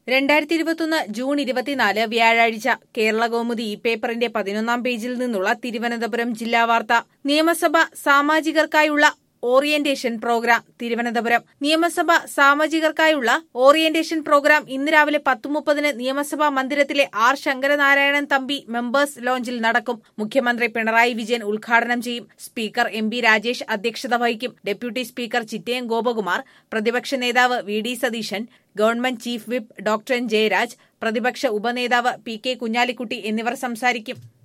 2021 June 24 വ്യാഴാഴ്ച കേരളകൗമുദി ഈ പേപ്പറിന്റെ 11-ാം പേജിൽ നിന്നുള്ള തിരുവനന്തപുരം ജില്ലാ വാർത്ത. നിയമസഭ സാമാജികർക്കായുള്ള ഓറിയന്റേഷൻ പ്രോഗ്രാം. തിരുവനന്തപുരം നിയമസഭ സാമാജികർക്കായുള്ള ഓറിയന്റേഷൻ പ്രോഗ്രാം ഇന്ന് രാവിലെ 10:30 നിയമസഭാ മന്ദിരത്തിലെ ആർ ശങ്കരനാരായണൻ തമ്പി മെമ്പേഴ്സ് ലോഞ്ചിൽ നടക്കും. മുഖ്യമന്ത്രി പിണറായി വിജയൻ ഉദ്ഘാടനം ചെയ്യും. സ്പീക്കർ എം പി രാജേഷ് അധ്യക്ഷത വഹിക്കും. ഡെപ്യൂട്ടി സ്പീക്കർ ചിറ്റയം ഗോപകുമാർ, പ്രതിപക്ഷ നേതാവ് V D Satheesan, government chief whip doctor N Jayaraj, പ്രതിപക്ഷ ഉപനേതാവ് പി കെ കുഞ്ഞാലിക്കുട്ടി എന്നിവർ സംസാരിക്കും.